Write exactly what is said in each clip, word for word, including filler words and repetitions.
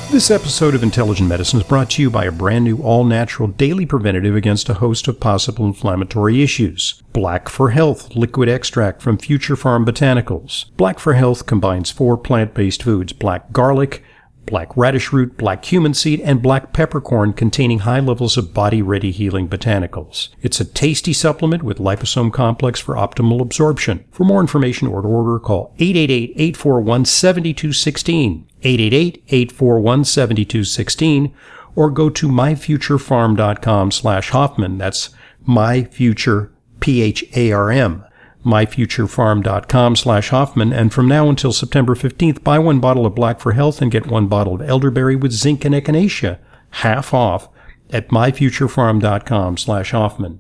This episode of Intelligent Medicine is brought to you by a brand new all-natural daily preventative against a host of possible inflammatory issues. Black for Health liquid extract from Future Farm Botanicals. Black for Health combines four plant-based foods: black garlic, black radish root, black cumin seed, and black peppercorn, containing high levels of body-ready healing botanicals. It's a tasty supplement with liposome complex for optimal absorption. For more information or to order, call eight eight eight, eight four one, seven two one six, eight eight eight, eight four one, seven two one six, or go to myfuturefarm.com slash Hoffman. That's myfuture, P H A R M. myfuturefarm.com slash Hoffman, and from now until September fifteenth, buy one bottle of Black for Health and get one bottle of elderberry with zinc and echinacea, half off, at myfuturefarm.com slash Hoffman.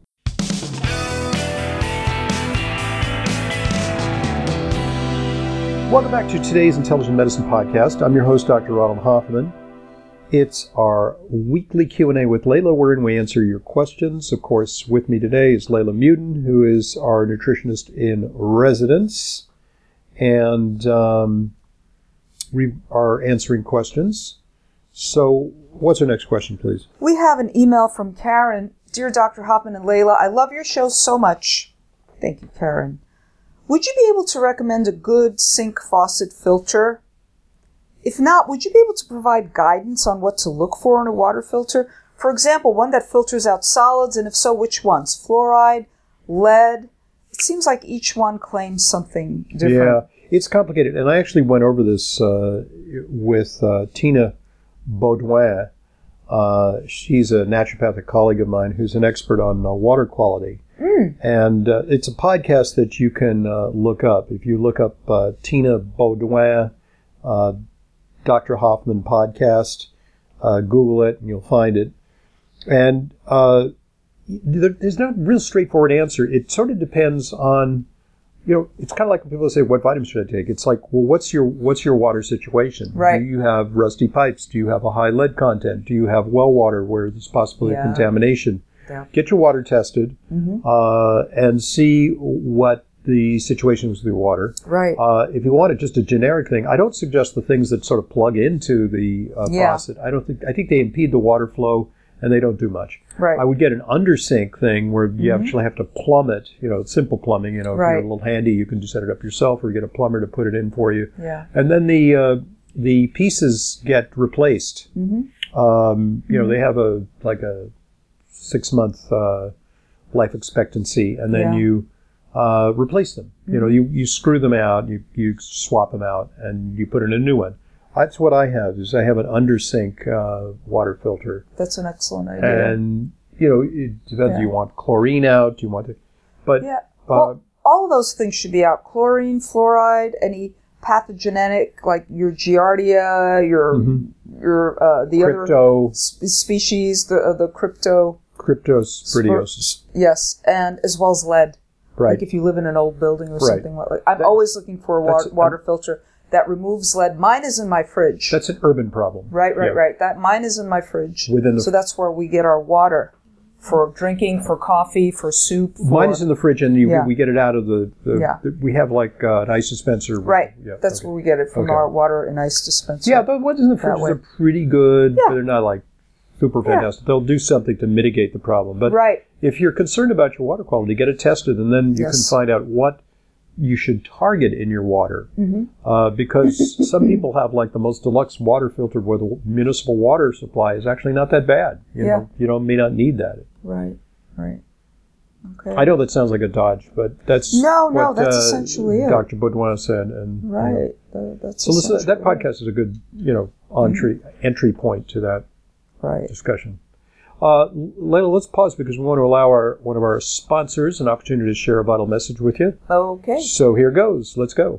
Welcome back to today's Intelligent Medicine Podcast. I'm your host, Doctor Ronald Hoffman. It's our weekly Q and A with Layla, wherein we answer your questions. Of course, with me today is Layla Muden, who is our nutritionist in residence, and um, we are answering questions. So what's our next question, please? We have an email from Karen. Dear Doctor Hoffman and Layla, I love your show so much. Thank you, Karen. Would you be able to recommend a good sink faucet filter? If not, would you be able to provide guidance on what to look for in a water filter? For example, one that filters out solids, and if so, which ones? Fluoride, lead? It seems like each one claims something different. Yeah, it's complicated. And I actually went over this uh, with uh, Tina Baudouin. Uh, she's a naturopathic colleague of mine who's an expert on uh, water quality. Mm. And uh, it's a podcast that you can uh, look up. If you look up uh, Tina Baudouin, uh, Doctor Hoffman podcast, uh, Google it, and you'll find it. And uh, there, there's no real straightforward answer. It sort of depends on, you know, it's kind of like when people say, what vitamins should I take? It's like, well, what's your what's your water situation? Right. Do you have rusty pipes? Do you have a high lead content? Do you have well water where there's possibility yeah. of contamination? Yeah. Get your water tested mm-hmm. uh, and see what the situation is with your water. Right. Uh, if you wanted just a generic thing, I don't suggest the things that sort of plug into the uh, yeah. faucet. I don't think. I think they impede the water flow and they don't do much. Right. I would get an undersink thing where you mm-hmm. actually have to plumb it. You know, simple plumbing. You know, if right. you're a little handy, you can just set it up yourself, or you get a plumber to put it in for you. Yeah. And then the uh, the pieces get replaced. Mm-hmm. Um, you know, mm-hmm. they have a like a six month uh, life expectancy, and then yeah. you. Uh, replace them. Mm-hmm. You know, you, you screw them out, you, you swap them out, and you put in a new one. That's what I have, is I have an undersink uh, water filter. That's an excellent idea. And, you know, it depends. Yeah. Do you want chlorine out? Do you want to... But, yeah. uh, well, all of those things should be out. Chlorine, fluoride, any pathogenic, like your Giardia, your, mm-hmm. your uh, the crypto. other sp- species, the, uh, the crypto... Cryptosporidiosis. Yes, and as well as lead. Right. Like if you live in an old building or right. something like that. I'm that, always looking for a wa- water um, filter that removes lead. Mine is in my fridge. That's an urban problem. Right, right, yeah. right. That mine is in my fridge. Within the so that's where we get our water for drinking, for coffee, for soup. For, mine is in the fridge, and you, yeah. we get it out of the. the, yeah. the we have like uh, an ice dispenser. Right. Yeah. That's okay. where we get it from okay. our water and ice dispenser. Yeah, the ones in the fridge are pretty good, yeah. but they're not like super fantastic. Yeah. They'll do something to mitigate the problem. But right. if you're concerned about your water quality, get it tested, and then you yes. can find out what you should target in your water. Mm-hmm. Uh, because some people have like the most deluxe water filter where the municipal water supply is actually not that bad. You yeah. know, you don't may not need that. Right, right. Okay. I know that sounds like a dodge, but that's no, what, no, that's uh, essentially it. Doctor Baudouin said, and right. You know. that, that's so listen, that it. podcast is a good, you know, entry mm-hmm. entry point to that right. discussion. Uh, Layla, let's pause because we want to allow our one of our sponsors an opportunity to share a vital message with you. Okay. So here goes. Let's go.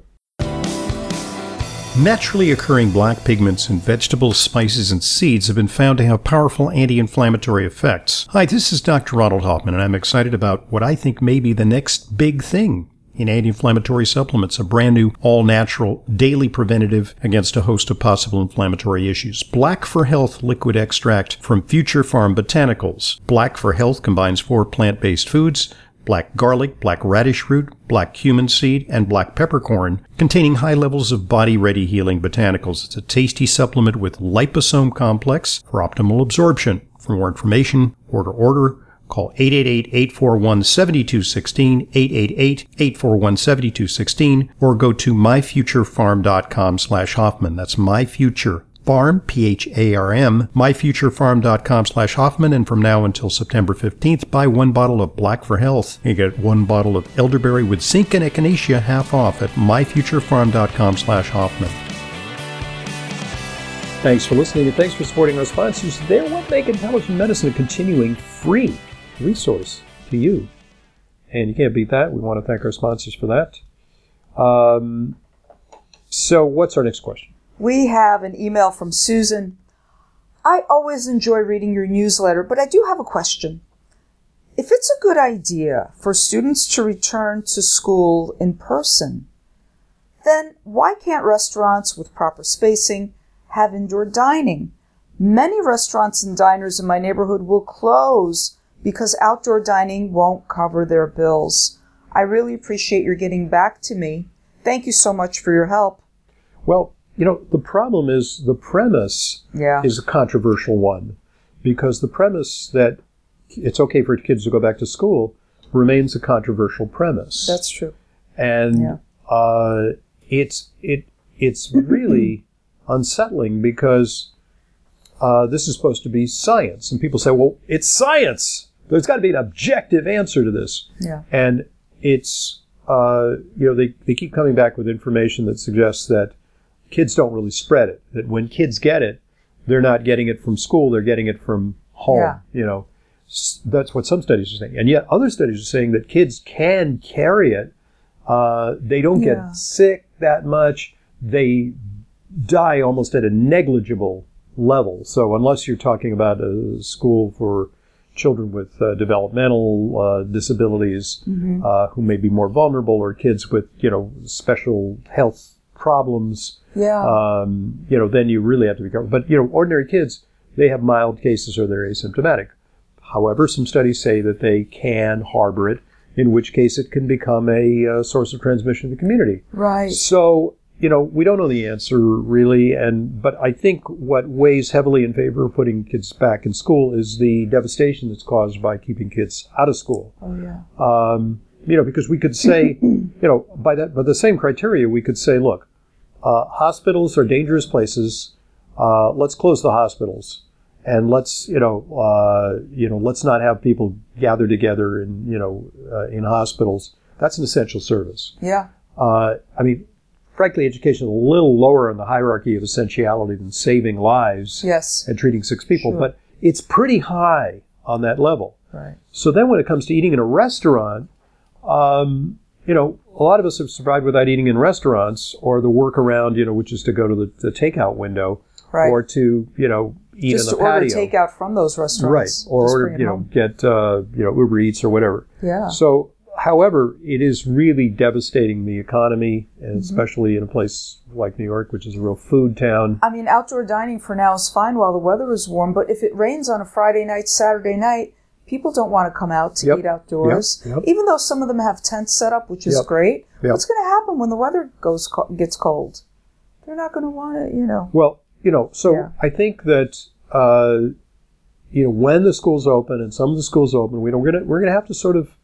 Naturally occurring black pigments in vegetables, spices, and seeds have been found to have powerful anti-inflammatory effects. Hi, this is Doctor Ronald Hoffman, and I'm excited about what I think may be the next big thing in anti-inflammatory supplements, a brand new all-natural daily preventative against a host of possible inflammatory issues. Black for Health liquid extract from Future Farm Botanicals. Black for Health combines four plant-based foods: black garlic, black radish root, black cumin seed, and black peppercorn, containing high levels of body-ready healing botanicals. It's a tasty supplement with liposome complex for optimal absorption. For more information, order order. Call eight eight eight, eight four one, seven two one six, eight eight eight, eight four one, seven two one six, or go to myfuturefarm.com slash Hoffman. That's myfuture Farm, P H A R M, myfuturefarm.com slash Hoffman, and from now until September fifteenth, buy one bottle of Black for Health. You get one bottle of elderberry with zinc and echinacea half off at myfuturefarm.com slash Hoffman. Thanks for listening, and thanks for supporting our sponsors. They're what make intelligent medicine a continuing free resource to you. And you can't beat that. We want to thank our sponsors for that. Um, so what's our next question? We have an email from Susan. I always enjoy reading your newsletter, but I do have a question. If it's a good idea for students to return to school in person, then why can't restaurants with proper spacing have indoor dining? Many restaurants and diners in my neighborhood will close because outdoor dining won't cover their bills. I really appreciate your getting back to me. Thank you so much for your help. Well, you know, the problem is the premise yeah. is a controversial one, because the premise that it's okay for kids to go back to school remains a controversial premise. That's true. And yeah. uh, it's it it's really unsettling, because uh, this is supposed to be science. And people say, well, it's science. There's got to be an objective answer to this. Yeah. And it's, uh, you know, they, they keep coming back with information that suggests that kids don't really spread it. That when kids get it, they're not getting it from school, they're getting it from home. Yeah. You know, that's what some studies are saying. And yet other studies are saying that kids can carry it. Uh, they don't yeah. get sick that much. They die almost at a negligible level. So unless you're talking about a school for children with uh, developmental uh, disabilities, mm-hmm. uh, who may be more vulnerable, or kids with, you know, special health problems, yeah. um, you know, then you really have to be careful. But, you know, ordinary kids, they have mild cases or they're asymptomatic. However, some studies say that they can harbor it, in which case it can become a uh, source of transmission to the community. Right. So, you know, we don't know the answer really, and but I think what weighs heavily in favor of putting kids back in school is the devastation that's caused by keeping kids out of school. Oh, yeah. Um, you know, because we could say, you know, by that, by the same criteria, we could say, look, uh, hospitals are dangerous places. Uh, let's close the hospitals, and let's, you know, uh, you know, let's not have people gather together in, you know, uh, in hospitals. That's an essential service. Yeah. Uh, I mean, frankly, education is a little lower on the hierarchy of essentiality than saving lives yes. and treating six people, Sure. but it's pretty high on that level. Right. So then when it comes to eating in a restaurant, um, you know, a lot of us have survived without eating in restaurants, or the workaround, you know, which is to go to the, the takeout window, right. or to, you know, eat Just in the to patio. order takeout from those restaurants. Right. Or Just order, bring it you know, home. get, uh, you know, Uber Eats or whatever. Yeah. So, however, it is really devastating the economy, and mm-hmm. especially in a place like New York, which is a real food town. I mean, outdoor dining for now is fine while the weather is warm, but if it rains on a Friday night, Saturday night, people don't want to come out to Yep. eat outdoors. Yep. Yep. Even though some of them have tents set up, which is Yep. great. Yep. What's going to happen when the weather goes co- gets cold? They're not going to want to, you know. Well, you know, so Yeah. I think that, uh, you know, when the schools open, and some of the schools open, we know we're gonna we're gonna have to sort of.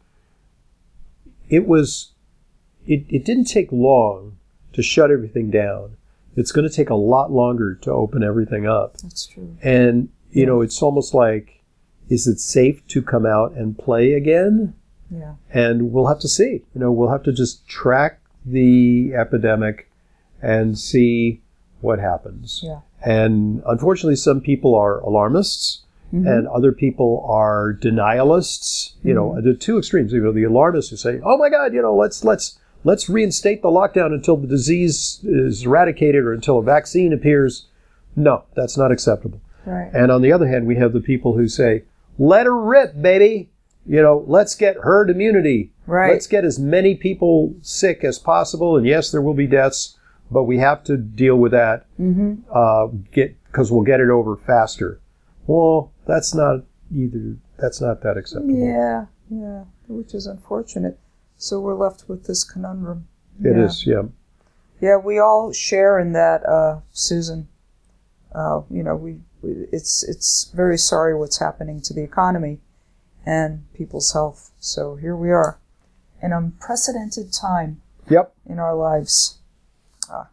It was, it, it didn't take long to shut everything down. It's going to take a lot longer to open everything up. That's true. And, you Yeah. know, it's almost like, is it safe to come out and play again? Yeah. And we'll have to see. You know, we'll have to just track the epidemic and see what happens. Yeah. And unfortunately, some people are alarmists. Mm-hmm. And other people are denialists. You know, Mm-hmm. the two extremes. You know, the alarmists who say, "Oh my God, you know, let's let's let's reinstate the lockdown until the disease is eradicated or until a vaccine appears." No, that's not acceptable. Right. And on the other hand, we have the people who say, "Let her rip, baby. You know, let's get herd immunity. Right. Let's get as many people sick as possible. And yes, there will be deaths, but we have to deal with that. Mm-hmm. Uh, get because we'll get it over faster." Well, that's not either. That's not that acceptable. Yeah, yeah. which is unfortunate. So we're left with this conundrum. It yeah. is, yeah. Yeah, we all share in that, uh, Susan. Uh, you know, we, we it's it's very sorry what's happening to the economy and people's health. So here we are, an unprecedented time Yep. in our lives. Ah.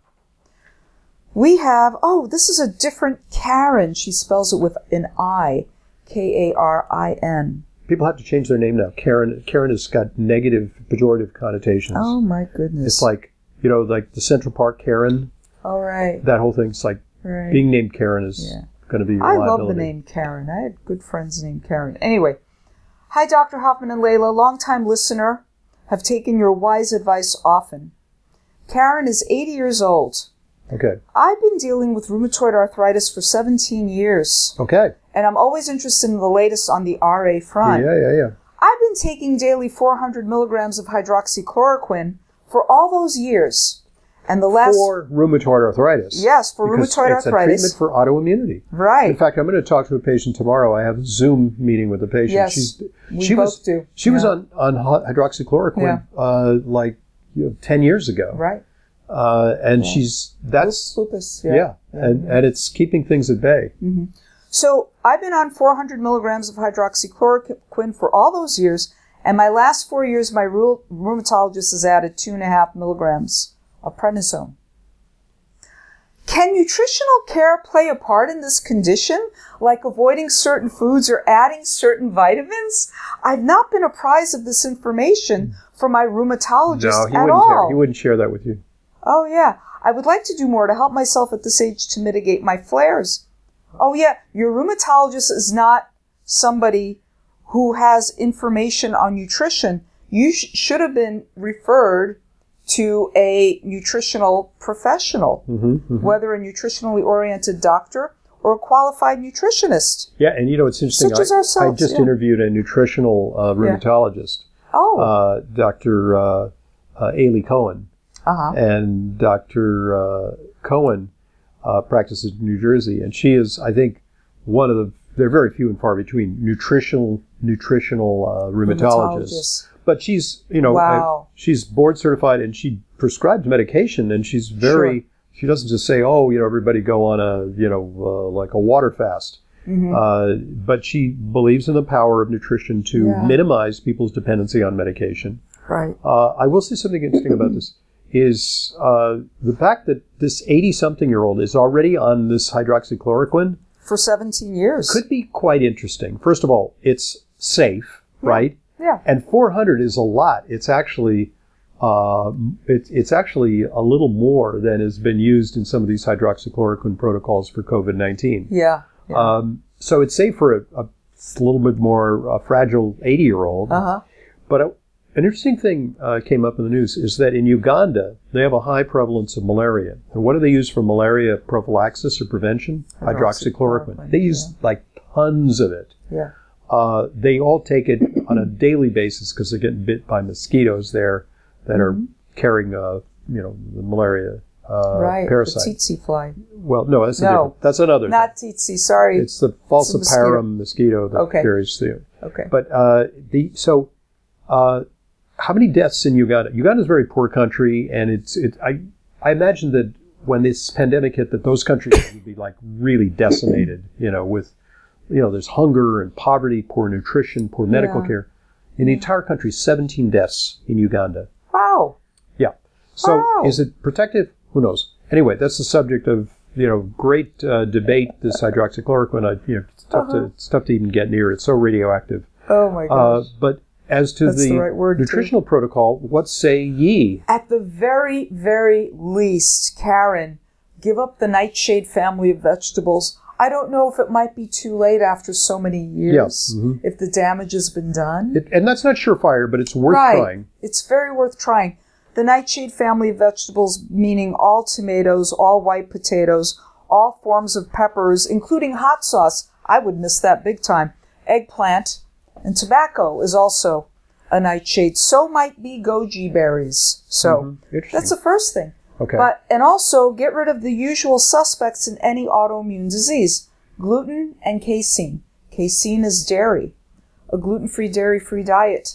We have, oh, this is a different Karen. She spells it with an I, K A R I N. People have to change their name now. Karen Karen has got negative, pejorative connotations. Oh, my goodness. It's like, you know, like the Central Park Karen, All right. that whole thing. It's like right. being named Karen is Yeah. going to be a I liability. love the name Karen. I had good friends named Karen. Anyway, hi, Doctor Hoffman and Layla, longtime listener, have taken your wise advice often. Karen is eighty years old. Okay. I've been dealing with rheumatoid arthritis for seventeen years, Okay. and I'm always interested in the latest on the R A front. Yeah, yeah, yeah. I've been taking daily four hundred milligrams of hydroxychloroquine for all those years. And the last... For rheumatoid arthritis. Yes, for Because rheumatoid it's arthritis. a treatment for autoimmunity. Right. In fact, I'm going to talk to a patient tomorrow. I have a Zoom meeting with a patient. Yes, She's, we she both was, do. She was Yeah. on, on hydroxychloroquine uh, like you know, ten years ago. Right. Uh, and Yeah. she's, that's, Lupus, yeah, yeah. and, and it's keeping things at bay. Mm-hmm. So I've been on four hundred milligrams of hydroxychloroquine for all those years, and my last four years, my rheu- rheumatologist has added two and a half milligrams of prednisone. Can nutritional care play a part in this condition, like avoiding certain foods or adding certain vitamins? I've not been apprised of this information from my rheumatologist No, he at wouldn't, all. share, he wouldn't share that with you. Oh, yeah. I would like to do more to help myself at this age to mitigate my flares. Oh, yeah. Your rheumatologist is not somebody who has information on nutrition. You sh- should have been referred to a nutritional professional, Mm-hmm, mm-hmm. whether a nutritionally oriented doctor or a qualified nutritionist. Yeah, and you know, it's interesting. Such as I, ourselves, I just yeah. interviewed a nutritional uh, rheumatologist, Oh, uh, Doctor Uh, uh, Ailey Cohen. uh-huh. And Doctor Uh, Cohen uh, practices in New Jersey, and she is, I think, one of the, they're very few and far between, nutritional nutritional uh, rheumatologists. Rheumatologist. But she's, you know, Wow. uh, she's board certified, and she prescribes medication, and she's very, Sure. she doesn't just say, oh, you know, everybody go on a, you know, uh, like a water fast. Mhm. Uh, but she believes in the power of nutrition to Yeah. minimize people's dependency on medication. Right. Uh, I will say something interesting about this is uh, the fact that this eighty-something-year-old is already on this hydroxychloroquine For seventeen years. could be quite interesting. First of all, it's safe, Yeah. right? Yeah. And four hundred is a lot. It's actually uh, it, it's actually a little more than has been used in some of these hydroxychloroquine protocols for COVID nineteen. Yeah. yeah. Um, so it's safe for a, a little bit more uh, fragile eighty-year-old. Uh-huh. But a, an interesting thing uh, came up in the news is that in Uganda, they have a high prevalence of malaria. And what do they use for malaria prophylaxis or prevention? Hydroxychloroquine. Hydroxychloroquine, They use like tons of it. Yeah. Uh, they all take it on a daily basis because they're getting bit by mosquitoes there that Mm-hmm. are carrying, uh, you know, the malaria uh, right. parasite. The tsetse fly. Well, no, that's a No. different. That's another. Not tsetse. Sorry. thing. It's the It's a falciparum mosquito. that Okay. carries the. okay. But uh, the so, uh, how many deaths in Uganda? Uganda is a very poor country, and it's it. I I imagine that when this pandemic hit, that those countries would be like really decimated. You know, with you know, there's hunger and poverty, poor nutrition, poor medical Yeah. care. In the entire country, seventeen deaths in Uganda. Wow. Yeah. So Wow. is it protective? Who knows? Anyway, that's the subject of you know great uh, debate. This hydroxychloroquine, I, you know, it's tough Uh-huh. to it's tough to even get near. It's so radioactive. Oh my Uh, gosh. but as to That's the, the right word, too. nutritional protocol, what say ye? At the very, very least, Karen, give up the nightshade family of vegetables. I don't know if it might be too late after so many years, Yeah, mhm. if the damage has been done. It, and that's not surefire, but it's worth right. trying. It's very worth trying. The nightshade family of vegetables, meaning all tomatoes, all white potatoes, all forms of peppers, including hot sauce. I would miss that big time. Eggplant and tobacco is also a nightshade. So might be goji berries. So Mhm. Interesting. that's the first thing. Okay. But and also get rid of the usual suspects in any autoimmune disease: gluten and casein. Casein is dairy. A gluten-free, dairy-free diet.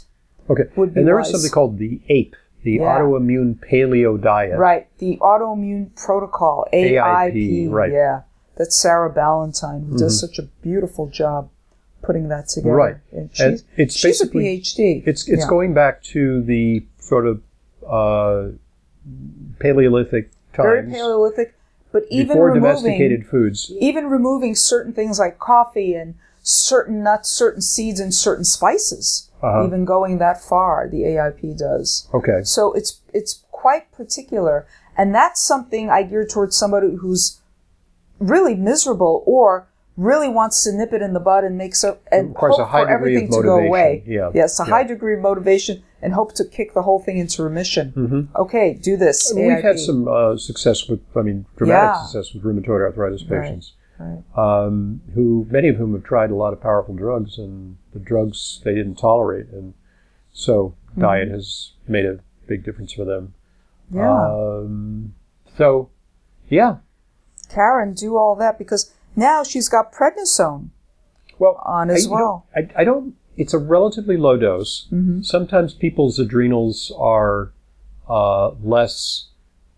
Okay. would be And there wise. is something called the APE, the Yeah. Autoimmune Paleo Diet. Right, the Autoimmune Protocol, A I P. A I P, right. Yeah, that's Sarah Ballantyne, who does Mhm. such a beautiful job putting that together. Right. And she's, And it's she's a basically- PhD. It's it's Yeah. going back to the sort of uh, Paleolithic times. Very Paleolithic, but even before removing domesticated foods. even removing certain things like coffee and certain nuts, certain seeds, and certain spices. Uh-huh. Even going that far, the A I P does. Okay. So it's it's quite particular, and that's something I gear towards somebody who's really miserable or really wants to nip it in the bud and make so and requires hope a high for degree of everything to go motivation. away. Yeah. Yes, a Yeah. high degree of motivation and hope to kick the whole thing into remission. Mm-hmm. Okay, do this. We've A I P. had some uh, success with, I mean, dramatic Yeah. success with rheumatoid arthritis Right. patients, Right. um, who many of whom have tried a lot of powerful drugs, and the drugs they didn't tolerate, and so Mm-hmm. diet has made a big difference for them. Yeah. Um, so, yeah. Karen, do all that because now she's got prednisone Well, on as I, well. You know, I, I don't. It's a relatively low dose. Mm-hmm. Sometimes people's adrenals are uh, less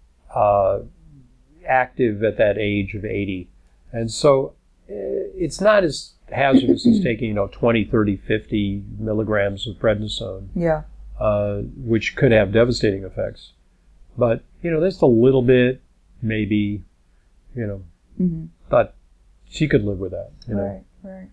uh, active at that age of eighty, and so uh, it's not as hazardous as taking, you know, twenty, thirty, fifty milligrams of prednisone, Yeah. uh, which could have devastating effects. But you know, there's a little bit, maybe, you know, Mm-hmm. but she could live with that. You know. Right. Right.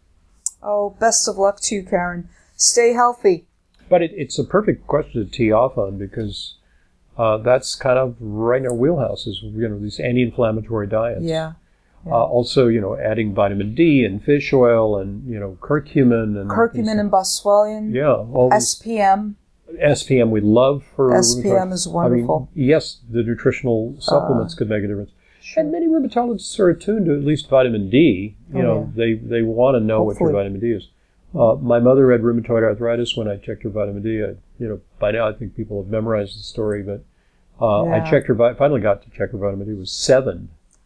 Oh, best of luck to you, Karen. Stay healthy. But it, it's a perfect question to tee off on because uh, that's kind of right in our wheelhouse is, you know, these anti-inflammatory diets. Yeah. Yeah. Uh, also, you know, adding vitamin D and fish oil and, you know, curcumin. and Curcumin and boswellian. Yeah. All S P M. these, S P M we love for S P M rheumatoid- is wonderful. I mean, yes, the nutritional supplements Uh, could make a difference. Sure. And many rheumatologists are attuned to at least vitamin D. You Oh, know, they, they want to know what Hopefully. your vitamin D is. Uh, my mother had rheumatoid arthritis. When I checked her vitamin D, I, you know, by now I think people have memorized the story, but uh, Yeah. I checked her, vi- finally got to check her vitamin D, it was seven.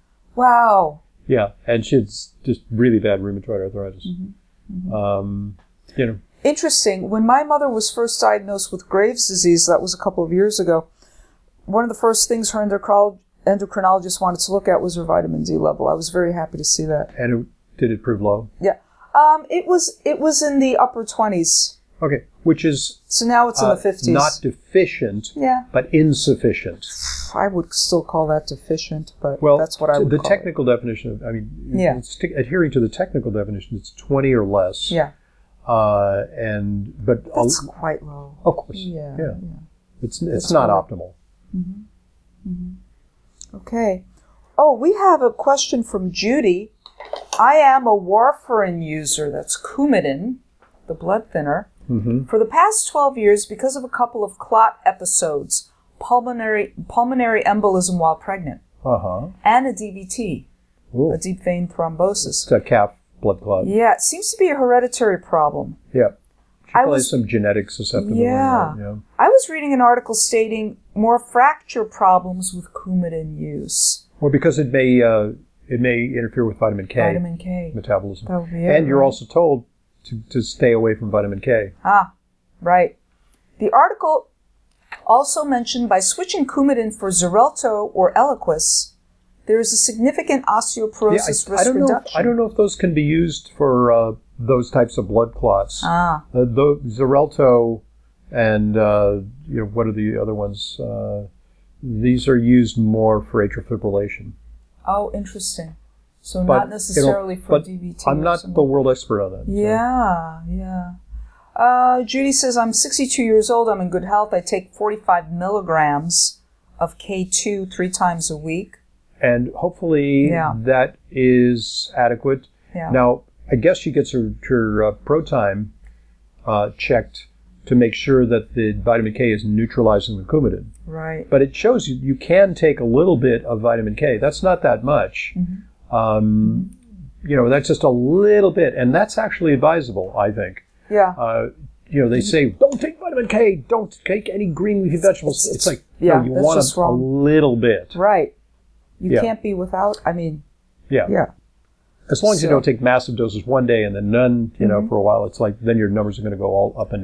Wow. Yeah, and she had s- just really bad rheumatoid arthritis. Mm-hmm. Um, you know, Interesting. When my mother was first diagnosed with Graves' disease, that was a couple of years ago, one of the first things her endocrino- endocrinologist wanted to look at was her vitamin D level. I was very happy to see that. and it, did it prove low? Yeah. Um, it was it was in the upper twenties. Okay, which is So now it's in uh, the fifties. not deficient, Yeah. but insufficient. I would still call that deficient, but Well, that's what I would the call technical definition of, I mean, Yeah. it's t- adhering to the technical definition, it's twenty or less. it. Yeah. Uh, and but That's I'll- quite low. of course, Yeah. yeah, it's it's That's not low. optimal. Okay. Oh, we have a question from Judy. I am a warfarin user, that's Coumadin, the blood thinner. Mm-hmm. For the past twelve years, because of a couple of clot episodes, pulmonary pulmonary embolism while pregnant, Uh huh. and a D V T, Ooh, a deep vein thrombosis. it's a calf blood clot. Yeah, it seems to be a hereditary problem. Yeah. She I probably was- has some genetic susceptibility. Yeah. Yeah. I was reading an article stating more fracture problems with Coumadin use. Well, because it may uh, it may interfere with vitamin K Vitamin K. metabolism, That would be it, and you're right? also told to, to stay away from vitamin K. Ah, right. The article also mentioned by switching Coumadin for Xarelto or Eliquis, there is a significant osteoporosis I, risk I don't know. If, reduction. I don't know if those can be used for uh, those types of blood clots. Ah, Uh, the Xarelto and uh, you know, what are the other ones? Uh, these are used more for atrial fibrillation. oh, interesting. So But not necessarily it'll- for but D V T. I'm or not something. the world expert on that. so- Yeah, yeah. Uh, Judy says, I'm sixty-two years old. I'm in good health. I take forty-five milligrams of K two three times a week. And hopefully Yeah. that is adequate. Yeah. Now, I guess she gets her, her uh, ProTime uh, checked to make sure that the vitamin K is neutralizing the Coumadin. Right. But it shows you you can take a little bit of vitamin K. That's not that much. Mm-hmm. Um, you know, that's just a little bit. And that's actually advisable, I think. Yeah. Uh, you know, they say, don't take vitamin K, don't take any green leafy vegetables. It's- It's, like, yeah, no, you that's want just a, a wrong. little bit. Right. You Yeah. can't be without, I mean, Yeah. yeah. As long as you So- don't take massive doses one day and then none, you know, Mhm. for a while, it's like, then your numbers are going to go all up and down.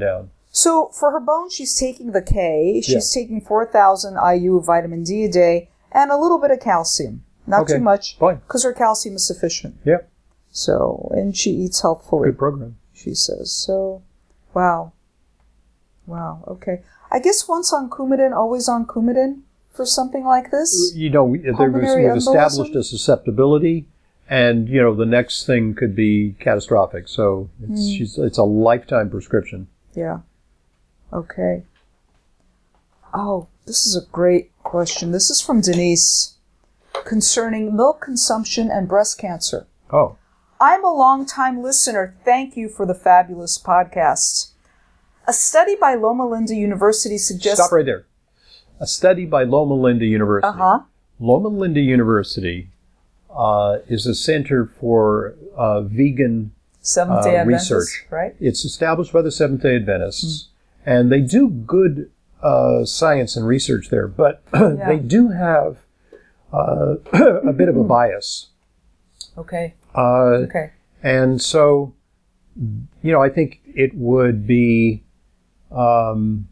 So for her bones, she's taking the K. She's Yeah. taking four thousand I U of vitamin D a day and a little bit of calcium. Not Okay, too much, fine. because her calcium is sufficient. Yeah. So, and she eats healthfully, Good program. she says. So, wow. Wow, okay. I guess once on Coumadin, always on Coumadin for something like this? You know, we- there was, Pulmonary we've established embolism? a susceptibility, and, you know, the next thing could be catastrophic. So it's, Hmm. she's, it's a lifetime prescription. Yeah. Okay. Oh, this is a great question. This is from Denise concerning milk consumption and breast cancer. Oh. I'm a long-time listener. Thank you for the fabulous podcasts. A study by Loma Linda University suggests... Stop right there. A study by Loma Linda University. Uh-huh. Loma Linda University uh, is a center for uh, vegan Seventh-day uh, Adventists, research. right? It's established by the Seventh-day Adventists, and they do good uh, science and research there, but Yeah. they do have uh, a bit of a bias. Okay. Uh, Okay. And so, you know, I think it would be, um,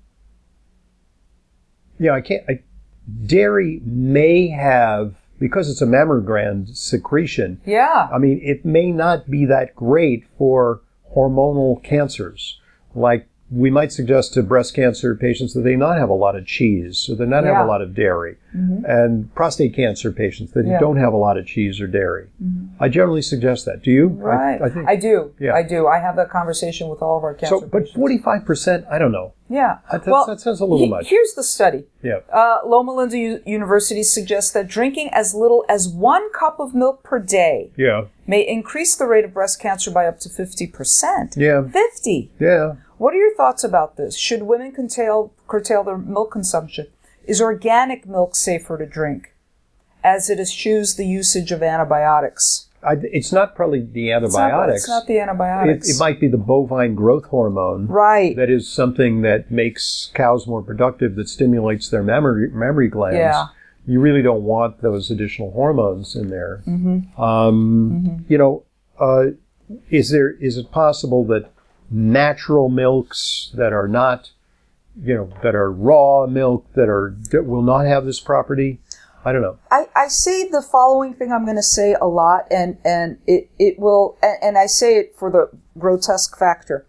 you know, I can't, I, dairy may have, because it's a mammary gland secretion, Yeah. I mean, it may not be that great for hormonal cancers. Like, we might suggest to breast cancer patients that they not have a lot of cheese, or they not have Yeah. a lot of dairy. Mhm. And prostate cancer patients that Yeah. don't have a lot of cheese or dairy. Mhm. I generally suggest that. Do you? Right. I, I think. I do. Yeah. I do. I have that conversation with all of our cancer So, but patients. forty-five percent, I don't know. Yeah. That, well, that sounds a little he- much. Here's the study. Yeah. Uh, Loma Linda U- University suggests that drinking as little as one cup of milk per day Yeah. may increase the rate of breast cancer by up to fifty percent. Yeah. fifty. Yeah. What are your thoughts about this? Should women curtail, curtail their milk consumption? Is organic milk safer to drink, as it eschews the usage of antibiotics? I, it's not probably the It's not, antibiotics. it's not the it, antibiotics. it might be the bovine growth hormone. Right. That is something that makes cows more productive, that stimulates their mammary, mammary glands. Yeah. You really don't want those additional hormones in there. Mm-hmm. Um, Mm-hmm. You know, uh, is there is it possible that natural milks that are not, you know, that are raw milk that are that will not have this property? I don't know. I, I say the following thing I'm going to say a lot, and, and it, it will, and, and I say it for the grotesque factor.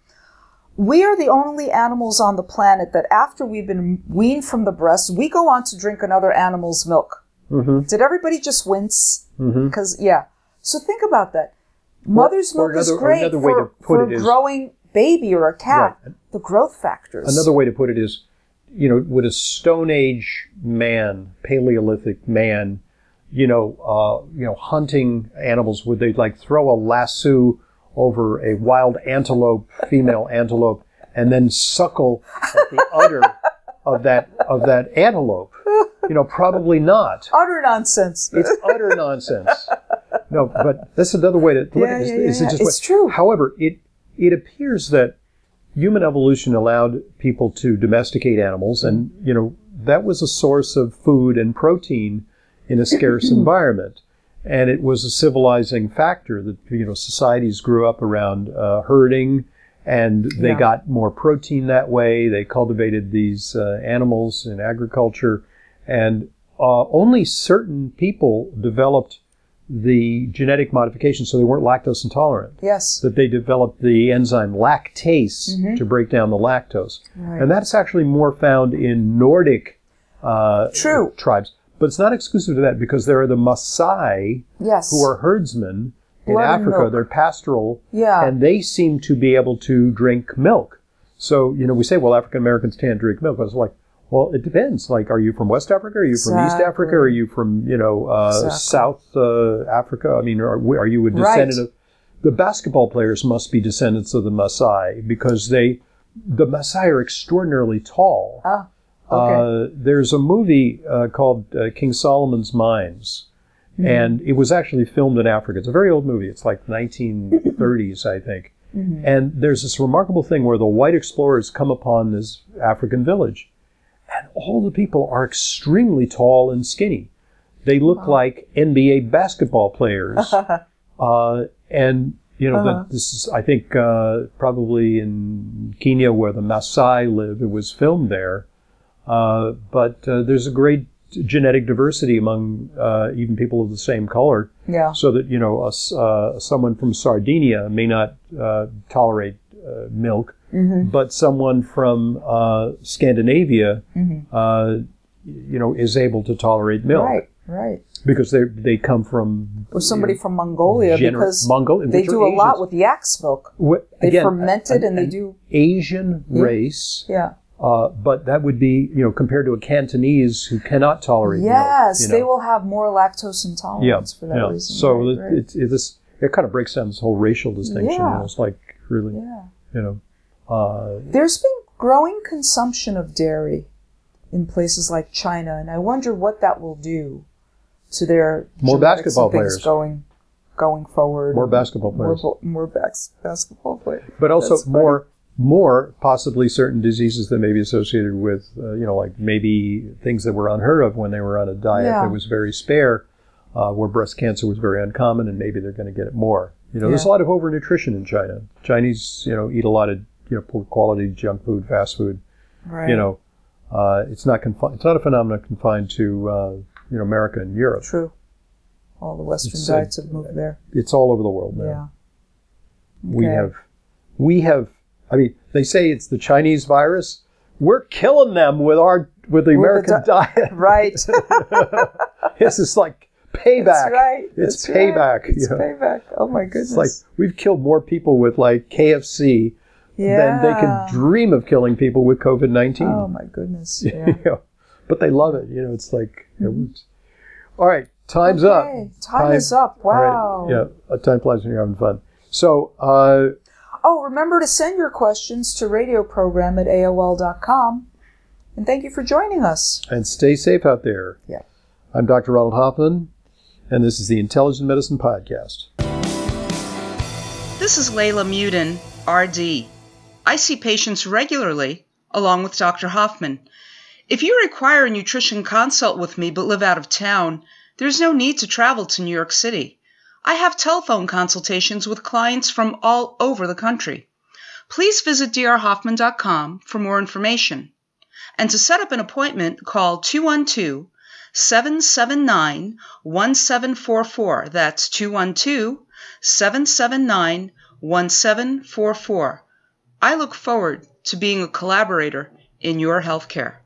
We are the only animals on the planet that after we've been weaned from the breast, we go on to drink another animal's milk. Mm-hmm. Did everybody just wince? Mm-hmm. Because, yeah. So think about that. Mother's or milk is another- or great another way for, to put for it a is- growing baby or a cat. Right. The growth factors. Another way to put it is, you know, would a Stone Age man, Paleolithic man, you know, uh, you know, hunting animals, would they like throw a lasso over a wild antelope, female antelope, and then suckle at the udder of that of that antelope? You know, probably not. Utter nonsense. It's utter nonsense. No, but that's another way to look Yeah, at it. yeah, Is yeah, it yeah. just It's true. However, it it appears that human evolution allowed people to domesticate animals, and you know that was a source of food and protein in a scarce environment, and it was a civilizing factor that you know societies grew up around uh, herding, and they Yeah. got more protein that way. They cultivated these uh, animals in agriculture, and uh, only certain people developed the genetic modification, so they weren't lactose intolerant. Yes. That they developed the enzyme lactase Mhm. to break down the lactose. Right. And that's actually more found in Nordic uh, True. tribes. But it's not exclusive to that, because there are the Maasai, Yes. who are herdsmen in Blood and Africa. milk. They're pastoral, Yeah. and they seem to be able to drink milk. So, you know, we say, well, African Americans can't drink milk. I was like, well, it depends. Like, are you from West Africa? Are you from East Exactly. Africa? Are you from, you know, uh, Exactly. South uh, Africa? I mean, are, are you a descendant Right. of... The basketball players must be descendants of the Maasai, because they, the Maasai are extraordinarily tall. Ah, okay. Uh, there's a movie uh, called uh, King Solomon's Mines, Mm-hmm. and it was actually filmed in Africa. It's a very old movie. It's like nineteen thirties, I think. Mm-hmm. And there's this remarkable thing where the white explorers come upon this African village, and all the people are extremely tall and skinny. They look like N B A basketball players. uh, and You know, Uh-huh. that this is, I think, uh, probably in Kenya where the Maasai live, it was filmed there. Uh, but uh, there's a great genetic diversity among uh, even people of the same color. Yeah. So that, you know, a, uh, someone from Sardinia may not uh, tolerate uh, milk, Mm-hmm. but someone from uh, Scandinavia, Mm-hmm. uh, you know, is able to tolerate milk. Right, right. Because they they come from... Or somebody from Mongolia, gener- because Mongol- they which are do a lot Asians. with yak's milk. What, They again, ferment it a- and they an do... Asian Yeah. race, Yeah. uh, but that would be, you know, compared to a Cantonese who cannot tolerate milk. Yes, you know. they will have more lactose intolerance Yeah, for that yeah. reason. So right, it, right. It, it, this, it kind of breaks down this whole racial distinction. Yeah. You know, it's like really, yeah. you know... Uh, There's been growing consumption of dairy in places like China, and I wonder what that will do to their More genetics basketball and things players. going going forward. More basketball players. More, bo- more bas- basketball players. But also That's funny. more, more possibly certain diseases that may be associated with, uh, you know, like maybe things that were unheard of when they were on a diet Yeah. that was very spare, uh, where breast cancer was very uncommon, and maybe they're going to get it more. You know, there's a Yeah. lot of overnutrition in China. Chinese, you know, eat a lot of, you know, poor quality junk food, fast food. Right. You know, uh, it's not confined. It's not a phenomenon confined to, uh, you know, America and Europe. True. All the Western It's, uh, diets have moved there. It's all over the world now. Yeah. We Okay. have, we have. I mean, they say it's the Chinese virus. We're killing them with our with the With American the di- diet. Right. This is like payback. That's right. It's That's right. payback. It's you know? payback. Oh my goodness. It's like we've killed more people with like K F C yeah. than they can dream of killing people with COVID nineteen. Oh my goodness. Yeah. You know, but they love it. You know, it's like, you know, whoops. All right, time's up. Okay, Time, is up. All right, Wow. yeah, uh, time flies when you're having fun. So, uh, Oh, remember to send your questions to radioprogram at A O L dot com. And thank you for joining us. and stay safe out there. Yeah. I'm Doctor Ronald Hoffman, and this is the Intelligent Medicine Podcast. This is Layla Muden, R D. I see patients regularly, along with Doctor Hoffman. If you require a nutrition consult with me but live out of town, there's no need to travel to New York City. I have telephone consultations with clients from all over the country. Please visit d r hoffman dot com for more information. And to set up an appointment, call two one two, seven seven nine, one seven four four. That's two one two, seven seven nine, one seven four four. I look forward to being a collaborator in your healthcare.